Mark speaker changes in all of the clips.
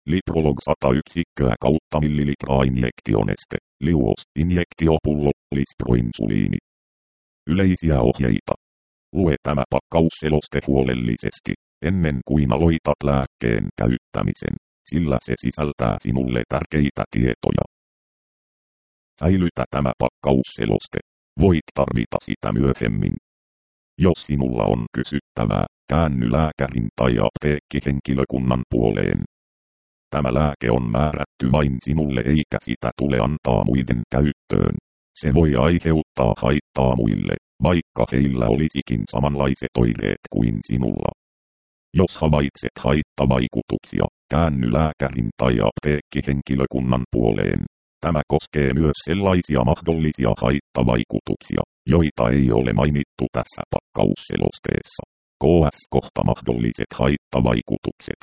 Speaker 1: Liprolog 100 yksikköä kautta millilitraa injektioneste. Liuos, injektiopullo, lisproinsuliini. Yleisiä ohjeita. Lue tämä pakkausseloste huolellisesti, ennen kuin aloitat lääkkeen käyttämisen, sillä se sisältää sinulle tärkeitä tietoja. Säilytä tämä pakkausseloste. Voit tarvita sitä myöhemmin. Jos sinulla on kysyttävää, käänny lääkärin tai apteekkihenkilökunnan puoleen. Tämä lääke on määrätty vain sinulle eikä sitä tule antaa muiden käyttöön. Se voi aiheuttaa haittaa muille, vaikka heillä olisikin samanlaiset oireet kuin sinulla. Jos havaitset haittavaikutuksia, käänny lääkärin tai apteekkihenkilökunnan puoleen. Tämä koskee myös sellaisia mahdollisia haittavaikutuksia, joita ei ole mainittu tässä pakkausselosteessa. KS-kohta mahdolliset haittavaikutukset.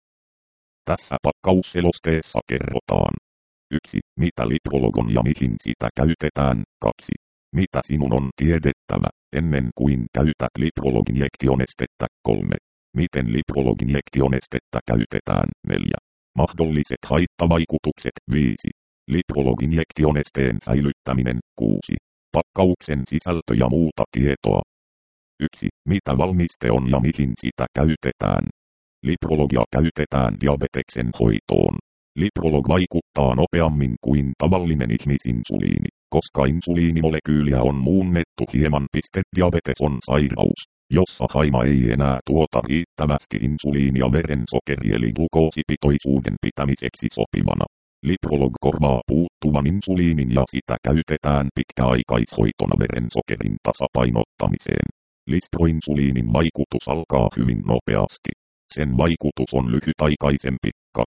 Speaker 1: Tässä pakkausselosteessa kerrotaan. 1. Mitä liprolog on ja mihin sitä käytetään. 2. Mitä sinun on tiedettävä, ennen kuin käytät liprolog-injektionestettä. 3. Miten liprolog-injektionestettä käytetään. 4. Mahdolliset haittavaikutukset. 5. Liprolog-injektionesteen säilyttäminen. 6. Pakkauksen sisältö ja muuta tietoa. 1. Mitä valmiste on ja mihin sitä käytetään. Liprologia käytetään diabeteksen hoitoon. Liprolog vaikuttaa nopeammin kuin tavallinen ihmisinsuliini, koska insuliinimolekyyliä on muunnettu hieman. Diabetes on sairaus, jossa haima ei enää tuota riittävästi insuliinia verensokeri eli glukoosipitoisuuden pitämiseksi sopivana. Liprolog korvaa puuttuvan insuliinin ja sitä käytetään pitkäaikaishoitona verensokerin tasapainottamiseen. Listroinsuliinin vaikutus alkaa hyvin nopeasti. Sen vaikutus on lyhytaikaisempi,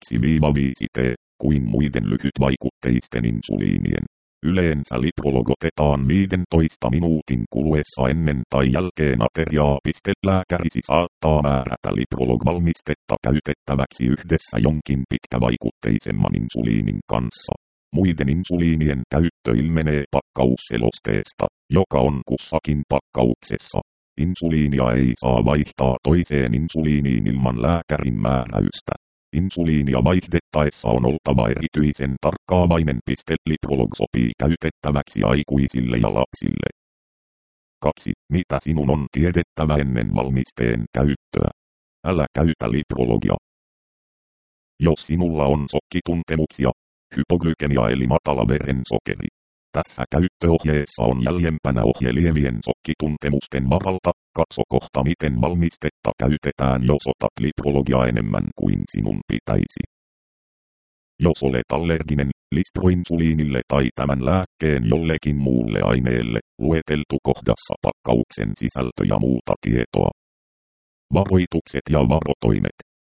Speaker 1: 2-5 t, kuin muiden lyhytvaikutteisten insuliinien. Yleensä liprolog otetaan 15 minuutin kuluessa ennen tai jälkeen ateriaa. Lääkärisi saattaa määrätä liprolog-valmistetta käytettäväksi yhdessä jonkin pitkävaikutteisemman insuliinin kanssa. Muiden insuliinien käyttö ilmenee pakkausselosteesta, joka on kussakin pakkauksessa. Insuliinia ei saa vaihtaa toiseen insuliiniin ilman lääkärin määräystä. Insuliinia vaihdettaessa on oltava erityisen tarkkaavainen. Liprolog sopii käytettäväksi aikuisille ja lapsille. 2. Mitä sinun on tiedettävä ennen valmisteen käyttöä? Älä käytä liprologia. Jos sinulla on sokkituntemuksia, hypoglykemia eli matala verensokeri. Tässä käyttöohjeessa on jäljempänä ohje lievien sokkituntemusten varalta. Katso kohta miten valmistetta käytetään jos otat liprologia enemmän kuin sinun pitäisi. Jos olet allerginen listroinsuliinille tai tämän lääkkeen jollekin muulle aineelle, lueteltu kohdassa pakkauksen sisältö ja muuta tietoa. Varoitukset ja varotoimet.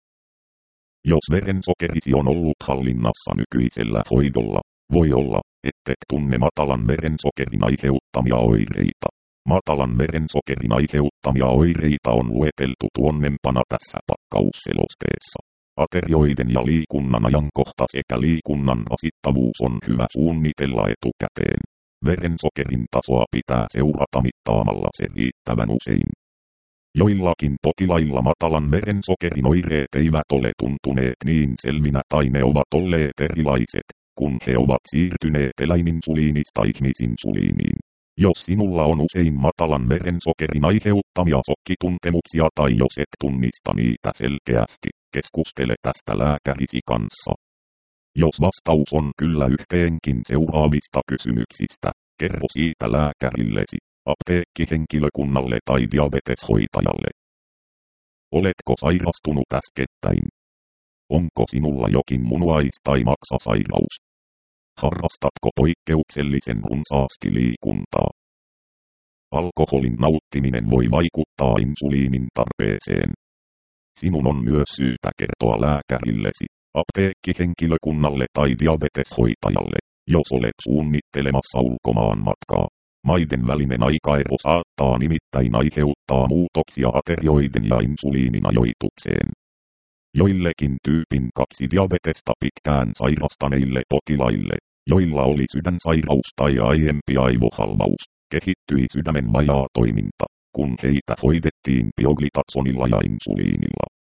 Speaker 1: Jos verensokerisi on ollut hallinnassa nykyisellä hoidolla, voi olla, ettet tunne matalan verensokerin aiheuttamia oireita. Matalan verensokerin aiheuttamia oireita on lueteltu tuonnempana tässä pakkausselosteessa. Aterioiden ja liikunnan ajankohta sekä liikunnan rasittavuus on hyvä suunnitella etukäteen. Verensokerin tasoa pitää seurata mittaamalla se riittävän usein. Joillakin potilailla matalan verensokerin oireet eivät ole tuntuneet niin selvinä tai ne ovat olleet erilaiset, kun he ovat siirtyneet eläininsuliinista ihmisinsuliiniin. Jos sinulla on usein matalan verensokerin aiheuttamia sokkituntemuksia tai jos et tunnista niitä selkeästi, keskustele tästä lääkärisi kanssa. Jos vastaus on kyllä yhteenkin seuraavista kysymyksistä, kerro siitä lääkärillesi, apteekkihenkilökunnalle tai diabeteshoitajalle. Oletko sairastunut äskettäin? Onko sinulla jokin munuais- tai maksasairaus? Harrastatko poikkeuksellisen runsaasti liikuntaa? Alkoholin nauttiminen voi vaikuttaa insuliinin tarpeeseen. Sinun on myös syytä kertoa lääkärillesi, apteekkihenkilökunnalle tai diabeteshoitajalle, jos olet suunnittelemassa ulkomaan matkaa. Maiden välinen aikaero saattaa nimittäin aiheuttaa muutoksia aterioiden ja insuliinin ajoitukseen. Joillekin tyypin 2 diabetesta pitkään sairastaneille potilaille, joilla oli sydänsairaus tai aiempi aivohalvaus, kehittyi sydämen vajaa toiminta, kun heitä hoidettiin pioglitatsonilla ja insuliinilla.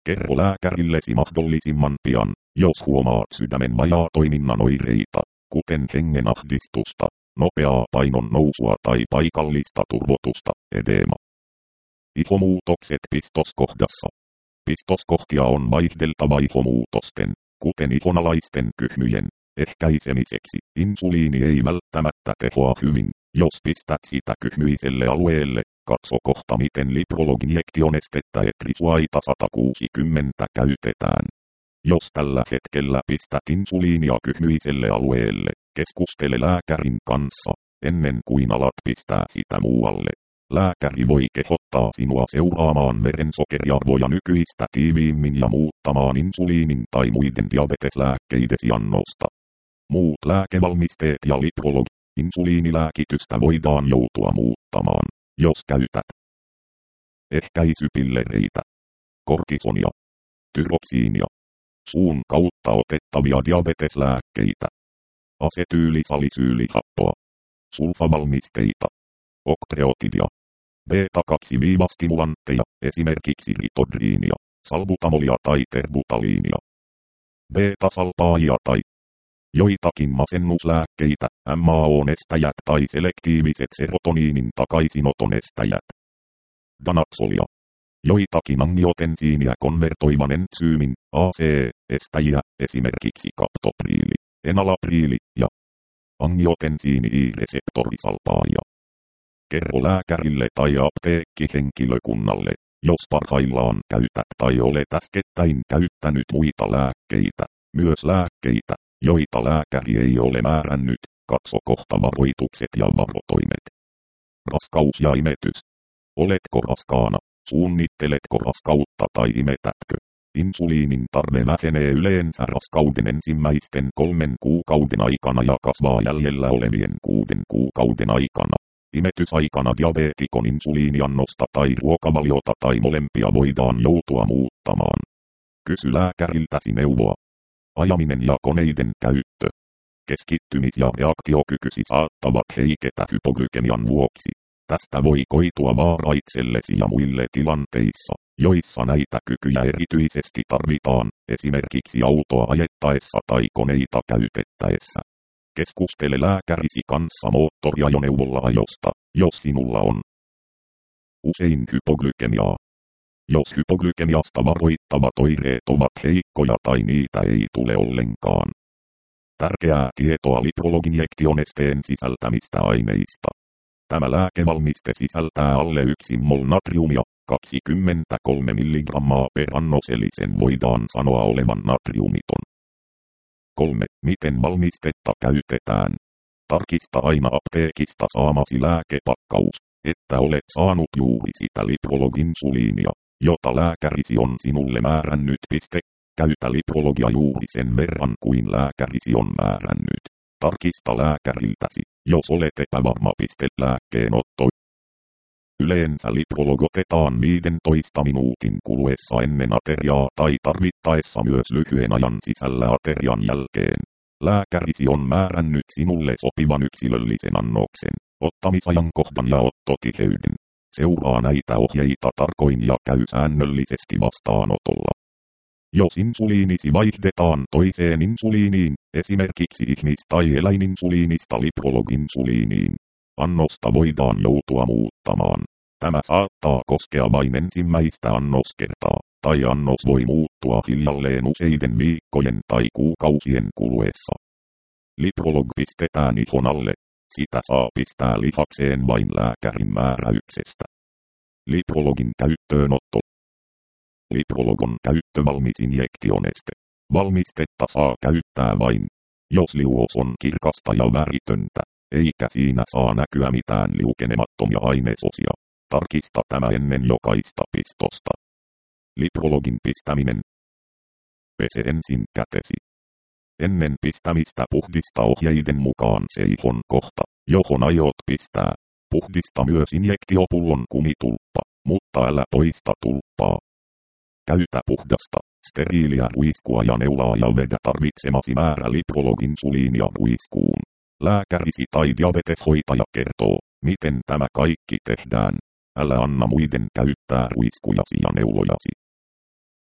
Speaker 1: Kerro lääkärillesi mahdollisimman pian, jos huomaat sydämen vajaatoiminnan oireita, kuten hengenahdistusta, nopeaa painon nousua tai paikallista turvotusta, edeema. Ihomuutokset pistoskohdassa. Pistoskohtia on vaihdeltava ihomuutosten, kuten ihonalaisten kyhmyjen, ehkäisemiseksi. Insuliini ei välttämättä tehoa hyvin, jos pistät sitä kyhmyiselle alueelle. Katso kohta miten Liprolog-injektionestettä etrisuaita 160 käytetään. Jos tällä hetkellä pistät insuliinia kyhmyiselle alueelle, keskustele lääkärin kanssa, ennen kuin alat pistää sitä muualle. Lääkäri voi kehottaa sinua seuraamaan verensokeriarvoja nykyistä tiiviimmin ja muuttamaan insuliinin tai muiden diabeteslääkkeidesi annosta. Muut lääkevalmisteet ja Liprolog, insuliinilääkitystä voidaan joutua muuttamaan, jos käytät ehkäisypillereitä, kortisonia, tyroksiinia, suun kautta otettavia diabeteslääkkeitä, asetyylisalisyylihappoa, sulfavalmisteita, okreotidia, beta-2-stimulanteja, esimerkiksi ritodriinia, salbutamolia tai terbutaliinia, beta-salpaajia tai joitakin masennuslääkkeitä, MAO-nestäjät tai selektiiviset serotoniinin takaisinoton estäjät, Danaxolia, joitakin angiotensiiniä konvertoivan entsyymin, AC-estäjiä, esimerkiksi kaptopriili, enalapriili ja angiotensiini-I-reseptorisalpaajia. Kerro lääkärille tai apteekkihenkilökunnalle, jos parhaillaan käytät tai olet äskettäin käyttänyt muita lääkkeitä, myös lääkkeitä, joita lääkäri ei ole määrännyt. Katso kohta varoitukset ja varotoimet. Raskaus ja imetys. Oletko raskaana? Suunnitteletko raskautta tai imetätkö? Insuliinin tarve vähenee yleensä raskauden ensimmäisten 3 kuukauden aikana ja kasvaa jäljellä olevien 6 kuukauden aikana. Imetysaikana diabeetikon insuliiniannosta tai ruokavaliota tai molempia voidaan joutua muuttamaan. Kysy lääkäriltäsi neuvoa. Ajaminen ja koneiden käyttö. Keskittymis- ja reaktiokykysi saattavat heiketä hypoglykemian vuoksi. Tästä voi koitua vaara itsellesi ja muille tilanteissa, joissa näitä kykyjä erityisesti tarvitaan, esimerkiksi autoa ajettaessa tai koneita käytettäessä. Keskustele lääkärisi kanssa moottoriajoneuvolla ajosta, jos sinulla on usein hypoglykemiaa. Jos hypoglykemiasta varoittavat oireet ovat heikkoja tai niitä ei tule ollenkaan. Tärkeää tietoa Liprolog-injektionesteen sisältämistä aineista. Tämä lääkevalmiste sisältää alle 1 mol natriumia, 23 mg per annos eli sen voidaan sanoa olevan natriumiton. 3. Miten valmistetta käytetään? Tarkista aina apteekista saamasi lääkepakkaus, että olet saanut juuri sitä Liprolog-insuliinia, jota lääkärisi on sinulle määrännyt. Käytä Liprologia juuri sen verran kuin lääkärisi on määrännyt. Tarkista lääkäriltäsi, jos olet epävarma. Lääkkeenotto. Yleensä Liprolog otetaan 15 minuutin kuluessa ennen ateriaa tai tarvittaessa myös lyhyen ajan sisällä aterian jälkeen. Lääkärisi on määrännyt sinulle sopivan yksilöllisen annoksen, ottamisajankohdan ja ottotiheyden. Seuraa näitä ohjeita tarkoin ja käy säännöllisesti vastaanotolla. Jos insuliinisi vaihdetaan toiseen insuliiniin, esimerkiksi ihmis- tai eläininsuliinista Liprolog-insuliiniin, annosta voidaan joutua muuttamaan. Tämä saattaa koskea vain ensimmäistä annoskertaa, tai annos voi muuttua hiljalleen useiden viikkojen tai kuukausien kuluessa. Liprolog pistetään ihon alle. Sitä saa pistää lihakseen vain lääkärin määräyksestä. Liprologin käyttöönotto. Liprolog on käyttövalmis injektioneste. Valmistetta saa käyttää vain, jos liuos on kirkasta ja väritöntä, eikä siinä saa näkyä mitään liukenemattomia ainesosia. Tarkista tämä ennen jokaista pistosta. Liprologin pistäminen. Pese ensin kätesi. Ennen pistämistä puhdista ohjeiden mukaan se ihon kohta, johon aiot pistää. Puhdista myös injektiopullon kumitulppa, mutta älä poista tulppaa. Käytä puhdasta, steriiliä ruiskua ja neulaa ja vedä tarvitsemasi määrä Liprolog-insuliinia ruiskuun. Lääkärisi tai diabeteshoitaja kertoo, miten tämä kaikki tehdään. Älä anna muiden käyttää ruiskujasi ja neulojasi.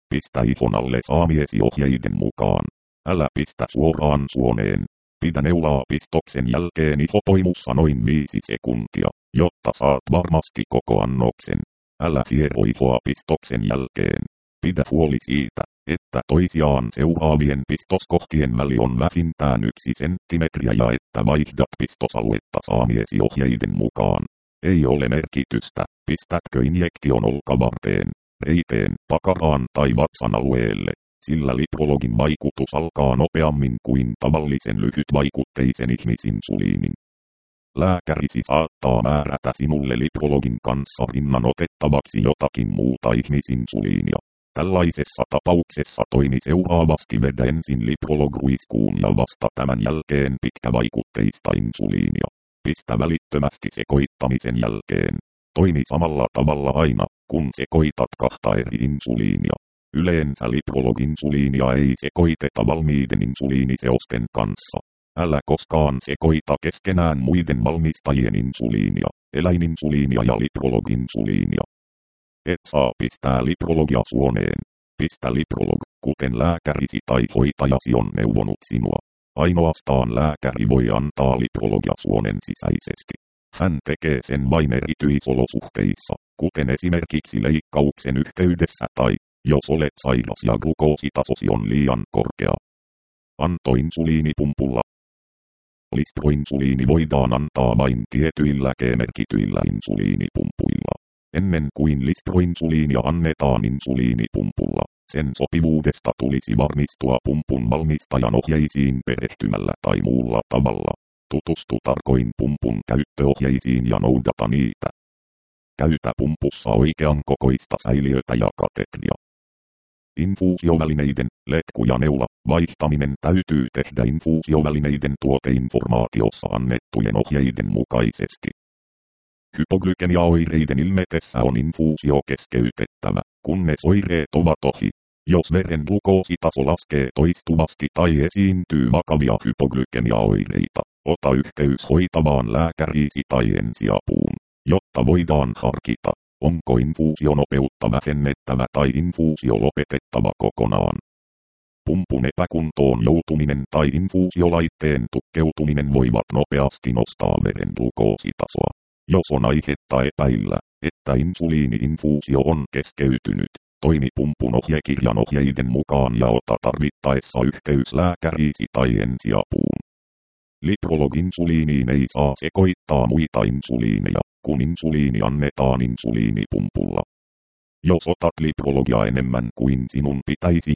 Speaker 1: Pistä ihon alle saamiesi ohjeiden mukaan. Älä pistä suoraan suoneen. Pidä neulaa pistoksen jälkeen ihopoimussa noin 5 sekuntia, jotta saat varmasti koko annoksen. Älä hiero ihoa pistoksen jälkeen. Pidä huoli siitä, että toisiaan seuraavien pistoskohtien väli on vähintään 1 senttimetriä ja että vaihdat pistosaluetta saamiesi ohjeiden mukaan. Ei ole merkitystä, pistätkö injektion olkavarteen, reiteen, pakaraan tai vatsan alueelle, sillä liprologin vaikutus alkaa nopeammin kuin tavallisen lyhytvaikutteisen ihmisinsuliinin. Lääkärisi saattaa määrätä sinulle liprologin kanssa rinnan otettavaksi jotakin muuta ihmisinsuliinia. Tällaisessa tapauksessa toimi seuraavasti: vedä ensin liprolog-ruiskuun ja vasta tämän jälkeen pitkävaikutteista insuliinia. Pistä välittömästi sekoittamisen jälkeen. Toimi samalla tavalla aina, kun sekoitat 2 eri insuliinia. Yleensä liprolog-insuliinia ei sekoiteta valmiiden insuliiniseosten kanssa. Älä koskaan sekoita keskenään muiden valmistajien insuliinia, eläininsuliinia ja liprolog-insuliinia. Et saa pistää liprologia suoneen. Pistä liprolog, kuten lääkärisi tai hoitajasi on neuvonut sinua. Ainoastaan lääkäri voi antaa liprologia suonen sisäisesti. Hän tekee sen vain erityisolosuhteissa, kuten esimerkiksi leikkauksen yhteydessä tai jos olet sairas ja glukoositasosi on liian korkea. Antoinsuliinipumpulla. Listroinsuliini voidaan antaa vain tietyillä G-merkityillä insuliinipumpuilla. Ennen kuin listroinsuliinia annetaan insuliinipumpulla, sen sopivuudesta tulisi varmistua pumpun valmistajan ohjeisiin perehtymällä tai muulla tavalla. Tutustu tarkoin pumpun käyttöohjeisiin ja noudata niitä. Käytä pumpussa oikean kokoista säiliötä ja katetria. Infuusiovälineiden, letku ja neula, vaihtaminen täytyy tehdä infuusiovälineiden tuoteinformaatiossa annettujen ohjeiden mukaisesti. Hypoglykemiaoireiden ilmetessä on infuusio keskeytettävä, kunnes oireet ovat ohi. Jos veren glukoositaso laskee toistuvasti tai esiintyy vakavia hypoglykemiaoireita, ota yhteys hoitavaan lääkäriisi tai ensiapuun, jotta voidaan harkita, onko infuusionopeutta vähennettävä tai infuusio lopetettava kokonaan. Pumpun epäkuntoon joutuminen tai infuusiolaitteen tukkeutuminen voivat nopeasti nostaa veren glukoositasoa. Jos on aihetta epäillä, että insuliini-infuusio on keskeytynyt, toimi pumpun ohjekirjan ohjeiden mukaan ja ota tarvittaessa yhteys lääkäriisi tai ensiapuun. Liprolog-insuliiniin ei saa sekoittaa muita insuliineja, kun insuliini annetaan insuliinipumpulla. Jos otat liprologia enemmän kuin sinun pitäisi,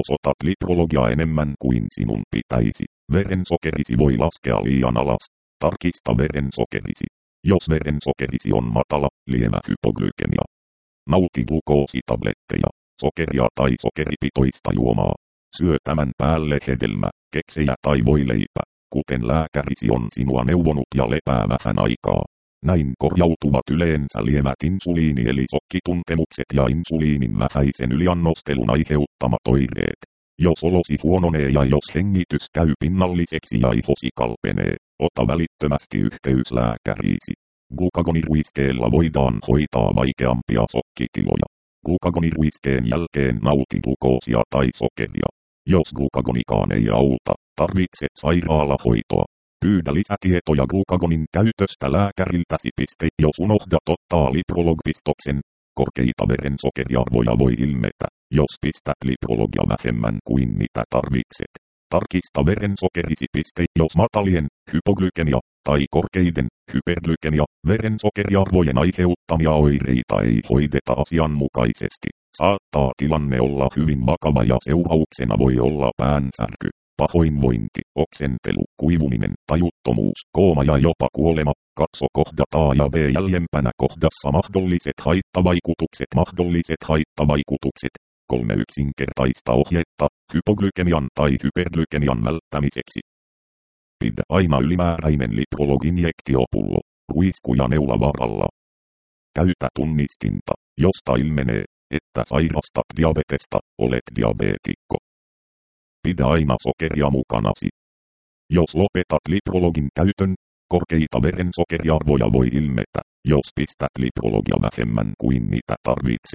Speaker 1: verensokerisi voi laskea liian alas. Tarkista verensokerisi. Jos verensokerisi on matala, lievä hypoglykemia. Nauti glukoositabletteja, sokeria tai sokeripitoista juomaa. Syö tämän päälle hedelmä, keksejä tai voileipä, kuten lääkärisi on sinua neuvonut ja lepää vähän aikaa. Näin korjautuvat yleensä lievät insuliini- eli sokkituntemukset ja insuliinin vähäisen yliannostelun aiheuttamat oireet. Jos olosi huononee ja jos hengitys käy pinnalliseksi ja ihosi kalpenee, ota välittömästi yhteys lääkäriisi. Glukagoniruiskeella voidaan hoitaa vaikeampia sokkitiloja. Glukagoniruiskeen jälkeen nauti glukoosia tai sokeria. Jos glukagonikaan ei auta, tarvitset sairaalahoitoa. Pyydä lisätietoja glukagonin käytöstä lääkäriltäsi. Jos unohdat ottaa liprolog-pistoksen, korkeita verensokeriarvoja voi ilmetä, jos pistät liprologia vähemmän kuin mitä tarvitset. Tarkista verensokerisi. Jos matalien, hypoglykemia, tai korkeiden, hyperglykemia, verensokeriarvojen aiheuttamia oireita ei hoideta asianmukaisesti, saattaa tilanne olla hyvin vakava ja seurauksena voi olla päänsärky, pahoinvointi, oksentelu, kuivuminen, tajuttomuus, kooma ja jopa kuolema. Katso kohdat A ja B jäljempänä kohdassa mahdolliset haittavaikutukset. 3 yksinkertaista ohjetta, hypoglykemian tai hyperglykemian välttämiseksi. Pidä aina ylimääräinen liprolog-injektiopullo, ruisku ja neula varalla. Käytä tunnistinta, josta ilmenee, että sairastat diabetesta, olet diabeetikko. Pidä aina sokeria mukanasi. Jos lopetat liprologin käytön, korkeita verensokeriarvoja voi ilmetä, jos pistät liprologia vähemmän kuin mitä tarvitset.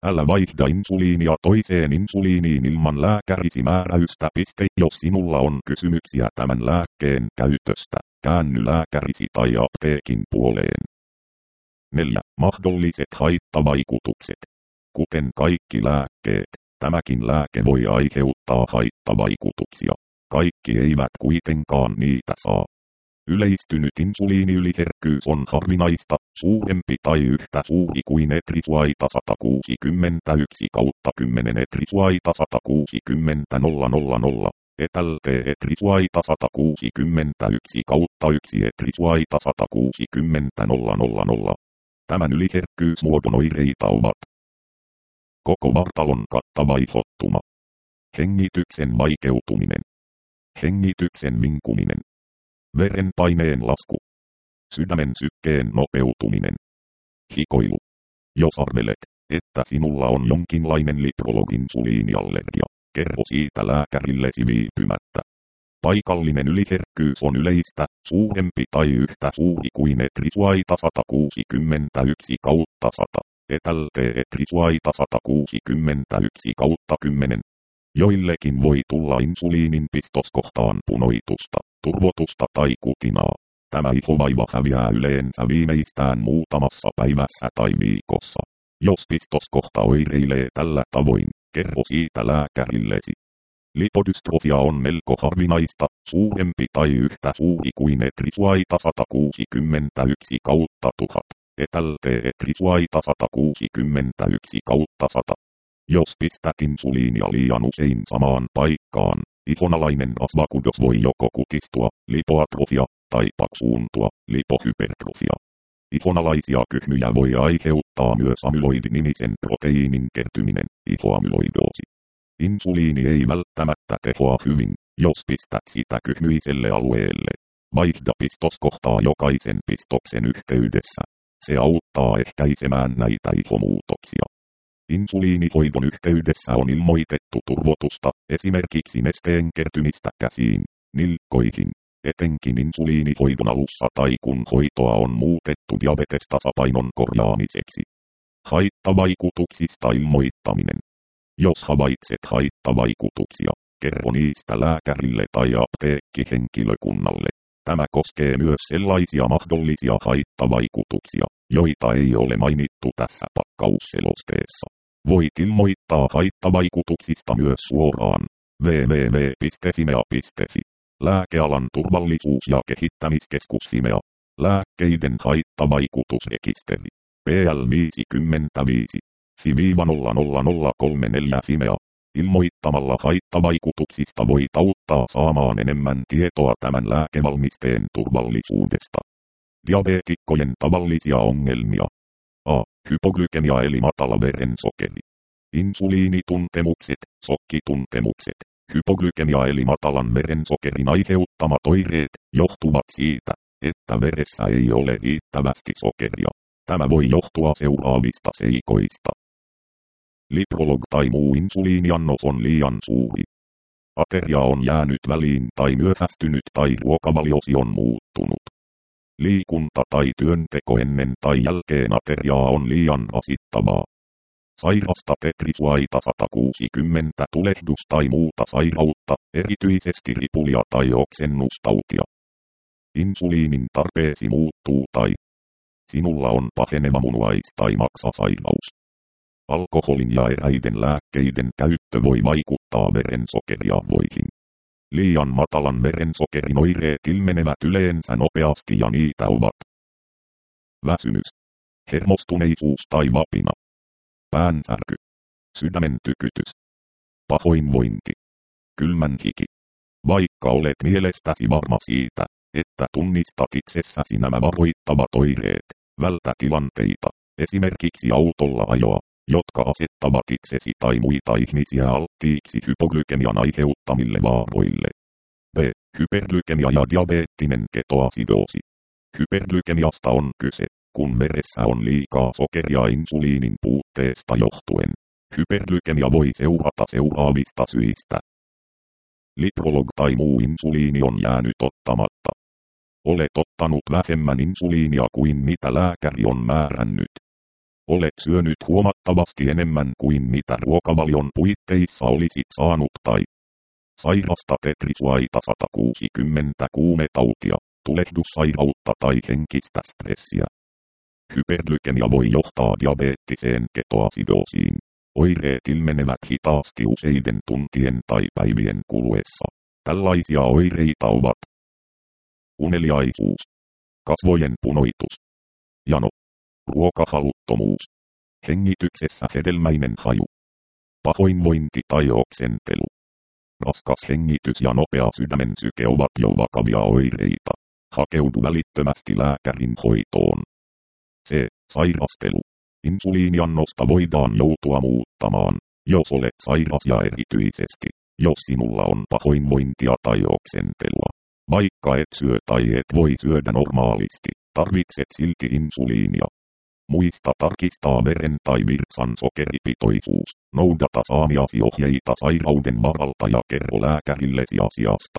Speaker 1: Älä vaihda insuliinia toiseen insuliiniin ilman lääkärisi määräystä. Jos sinulla on kysymyksiä tämän lääkkeen käytöstä, käänny lääkärisi tai apteekin puoleen. 4. Mahdolliset haittavaikutukset. Kuten kaikki lääkkeet, tämäkin lääke voi aiheuttaa haittavaikutuksia. Kaikki eivät kuitenkaan niitä saa. Yleistynyt insuliiniyliherkkyys on harvinaista, suurempi tai yhtä suuri kuin etrisuaita 161/10 etrisuaita 160/000, etälte-etrisuaita 161/1 etrisuaita 160/000. Tämän yliherkkyysmuodon oireita ovat koko vartalon kattava ihottuma, hengityksen vaikeutuminen, hengityksen vinkuminen, verenpaineen lasku, sydämen sykkeen nopeutuminen, hikoilu. Jos arvelet, että sinulla on jonkinlainen liprolog-insuliiniallergia, kerro siitä lääkärillesi viipymättä. Paikallinen yliherkkyys on yleistä, suurempi tai yhtä suuri kuin etrisuaita 161/100, etälte-etrisuaita 161/10. Joillekin voi tulla insuliinin pistoskohtaan punoitusta, turvotusta tai kutinaa. Tämä ihovaiva häviää yleensä viimeistään muutamassa päivässä tai viikossa. Jos pistoskohta oireilee tällä tavoin, kerro siitä lääkärillesi. Lipodystrofia on melko harvinaista, suurempi tai yhtä suuri kuin etrisuaita 161/1000, etälte-etrisuaita 161/100. Jos pistät insuliinia liian usein samaan paikkaan, ihonalainen rasvakudos voi joko kutistua, lipoatrofia, tai paksuuntua, lipohypertrofia. Ihonalaisia kyhmyjä voi aiheuttaa myös amyloidinimisen proteiinin kertyminen, ihoamyloidoosi. Insuliini ei välttämättä tehoa hyvin, jos pistät sitä kyhmyiselle alueelle. Vaihda pistoskohtaa jokaisen pistoksen yhteydessä. Se auttaa ehkäisemään näitä ihomuutoksia. Insuliinihoidon yhteydessä on ilmoitettu turvotusta, esimerkiksi nesteen kertymistä käsiin, nilkkoihin, etenkin insuliinihoidon alussa tai kun hoitoa on muutettu diabetestasapainon korjaamiseksi. Haittavaikutuksista ilmoittaminen. Jos havaitset haittavaikutuksia, kerro niistä lääkärille tai apteekkihenkilökunnalle. Tämä koskee myös sellaisia mahdollisia haittavaikutuksia, joita ei ole mainittu tässä pakkausselosteessa. Voit ilmoittaa haittavaikutuksista myös suoraan www.fimea.fi. Lääkealan turvallisuus- ja kehittämiskeskus Fimea. Lääkkeiden haittavaikutusrekisteri. PL 55. FI-00034 Fimea. Ilmoittamalla haittavaikutuksista voit auttaa saamaan enemmän tietoa tämän lääkevalmisteen turvallisuudesta. Diabeetikkojen tavallisia ongelmia. A. Hypoglykemia eli matala verensokeri. Insuliinituntemukset, sokkituntemukset. Hypoglykemia eli matalan verensokerin aiheuttamat oireet johtuvat siitä, että veressä ei ole riittävästi sokeria. Tämä voi johtua seuraavista seikoista. Liprolog tai muu insuliiniannos on liian suuri. Ateria on jäänyt väliin tai myöhästynyt tai ruokavaliosi on muuttunut. Liikunta tai työnteko ennen tai jälkeen ateriaa on liian rasittavaa. Sairastat etrisuaita 160 tulehdus tai muuta sairautta, erityisesti ripulia tai oksennustautia. Insuliinin tarpeesi muuttuu tai sinulla on paheneva munuais- tai maksasairaus. Alkoholin ja eräiden lääkkeiden käyttö voi vaikuttaa verensokeriarvoihin. Liian matalan verensokerin oireet ilmenevät yleensä nopeasti ja niitä ovat väsymys, hermostuneisuus tai vapina, päänsärky, sydämen tykytys, pahoinvointi, kylmän hiki. Vaikka olet mielestäsi varma siitä, että tunnistat itsessäsi nämä varoittavat oireet, vältä tilanteita, esimerkiksi autolla ajoa, jotka asettavat itsesi tai muita ihmisiä alttiiksi hypoglykemian aiheuttamille vaaroille. B. Hyperglykemia ja diabeettinen ketoasidoosi. Hyperglykemiasta on kyse, kun veressä on liikaa sokeria insuliinin puutteesta johtuen. Hyperglykemia voi seurata seuraavista syistä. Liprolog tai muu insuliini on jäänyt ottamatta. Olet ottanut vähemmän insuliinia kuin mitä lääkäri on määrännyt. Olet syönyt huomattavasti enemmän kuin mitä ruokavalion puitteissa olisit saanut tai sairastat etrisuaita 160 kuumetautia, tulehdussairautta tai henkistä stressiä. Hyperglykemia voi johtaa diabeettiseen ketoasidoosiin. Oireet ilmenevät hitaasti useiden tuntien tai päivien kuluessa. Tällaisia oireita ovat uneliaisuus, kasvojen punoitus, jano, ruokahaluttomuus, hengityksessä hedelmäinen haju, pahoinvointi tai oksentelu. Raskas hengitys ja nopea sydämen syke ovat jo vakavia oireita. Hakeudu välittömästi lääkärin hoitoon. Sairastelu. Insuliiniannosta voidaan joutua muuttamaan, jos olet sairas ja erityisesti, jos sinulla on pahoinvointia tai oksentelua. Vaikka et syö tai et voi syödä normaalisti, tarvitset silti insuliinia. Muista tarkistaa veren tai virtsan sokeripitoisuus, noudata saamiasi ohjeita sairauden varalta ja kerro lääkärillesi asiasta.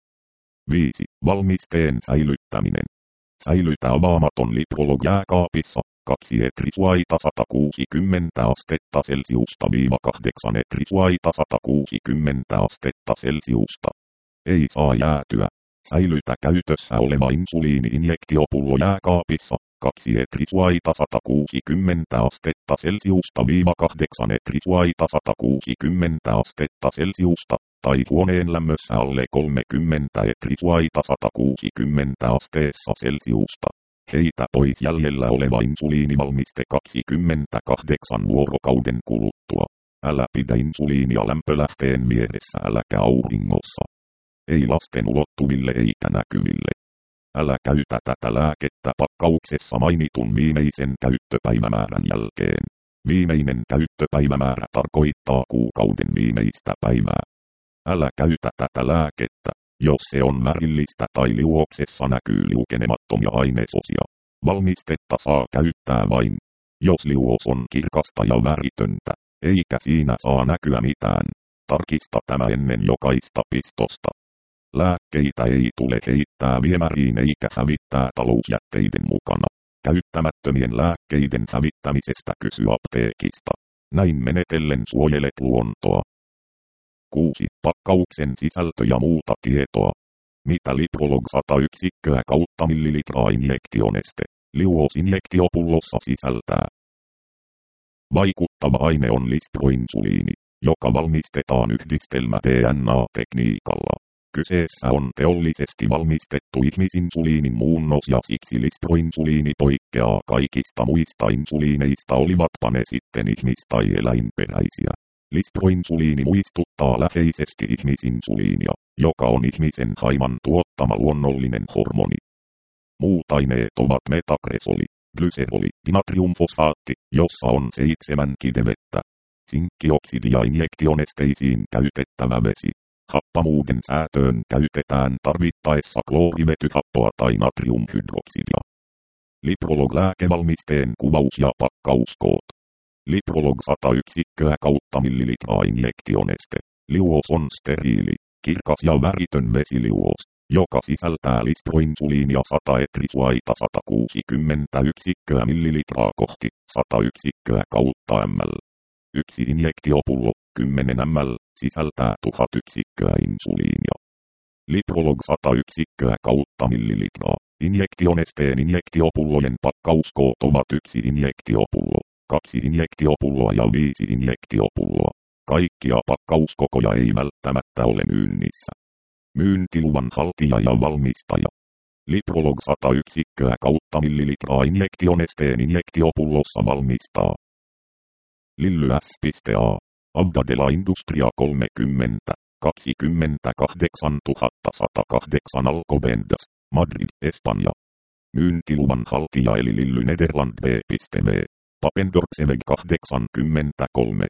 Speaker 1: 5. Valmisteen säilyttäminen. Säilytä avaamaton Liprolog jääkaapissa, 2 etrisuaita 160 astetta Celsiusta - 8 etrisuaita 160 astetta Celsiusta. Ei saa jäätyä. Säilytä käytössä oleva insuliini-injektiopullo jääkaapissa, 2 etrisuaita 160 astetta Celsiusta - 8 etrisuaita 160 astetta Celsiusta, tai huoneen lämmössä alle 30 etrisuaita 160 asteessa Celsiusta. Heitä pois jäljellä oleva insuliinivalmiste 28 vuorokauden kuluttua. Älä pidä insuliinia lämpölähteen vieressä äläkä auringossa. Ei lasten ulottuville eikä näkyville. Älä käytä tätä lääkettä pakkauksessa mainitun viimeisen käyttöpäivämäärän jälkeen. Viimeinen käyttöpäivämäärä tarkoittaa kuukauden viimeistä päivää. Älä käytä tätä lääkettä, jos se on värillistä tai liuoksessa näkyy liukenemattomia ainesosia. Valmistetta saa käyttää vain, jos liuos on kirkasta ja väritöntä, eikä siinä saa näkyä mitään. Tarkista tämä ennen jokaista pistosta. Lääkkeitä ei tule heittää viemäriin eikä hävittää talousjätteiden mukana. Käyttämättömien lääkkeiden hävittämisestä kysy apteekista. Näin menetellen suojelet luontoa. 6. Pakkauksen sisältö ja muuta tietoa. Mitä Liprolog 100 yksikköä kautta millilitraa injektioneste, liuosinjektiopullossa sisältää? Vaikuttava aine on listroinsuliini, joka valmistetaan yhdistelmä-DNA-tekniikalla. Kyseessä on teollisesti valmistettu ihmisinsuliinin muunnos ja siksi listroinsuliini poikkeaa kaikista muista insuliineista, olivatpa ne sitten ihmis- tai eläinperäisiä. Listroinsuliini muistuttaa läheisesti ihmisinsuliinia, joka on ihmisen haiman tuottama luonnollinen hormoni. Muut aineet ovat metagresoli, glyseroli, dinatriumfosfaatti, jossa on 7 kidevettä, sinkkioksidi ja injektionesteisiin käytettävä vesi. Happamuuden säätöön käytetään tarvittaessa kloorivetyhappoa tai natriumhydroksidia. Liprolog lääkevalmisteen kuvaus ja pakkauskoot. Liprolog 100 yksikköä kautta millilitraa injektioneste. Liuos on steriili, kirkas ja väritön vesiliuos, joka sisältää listroinsuliinia 100 etrisuaita 160 yksikköä millilitraa kohti 100 yksikköä kautta ml. Yksi injektiopullo, 10 ml, sisältää 1000 yksikköä insuliinia. Liprolog 100 yksikköä kautta millilitraa. Injektionesteen injektiopullojen pakkauskoot ovat 1 injektiopullo, 2 injektiopulloa ja 5 injektiopulloa. Kaikkia pakkauskokoja ei välttämättä ole myynnissä. Myyntiluvan haltija ja valmistaja. Liprolog 100 yksikköä kautta millilitraa injektionesteen injektiopullossa valmistaa Lilly S.A. Abdadela Industria 30, 28108 Alcobendas, Madrid, Espanja. Myyntiluvan haltija eli Lilly Nederland B.V. Papendorkseveg 83,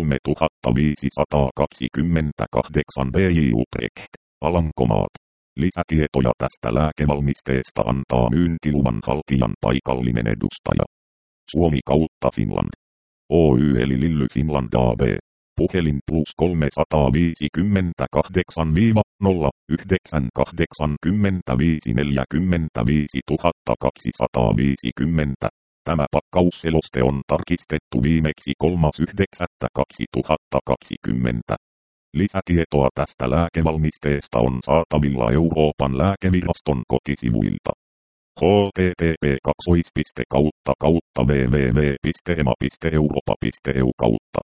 Speaker 1: 3528 BJ Utrecht, Alankomaat. Lisätietoja tästä lääkevalmisteesta antaa myyntiluvan haltijan paikallinen edustaja. Suomi kautta Finland. Oy eli Lilly Finland AB. Puhelin +358 0 985 45 250 Tämä pakkausseloste on tarkistettu viimeksi 3.9.2020. Lisätietoa tästä lääkevalmisteesta on saatavilla Euroopan lääkeviraston kotisivuilta. http://www.ema.europa.eu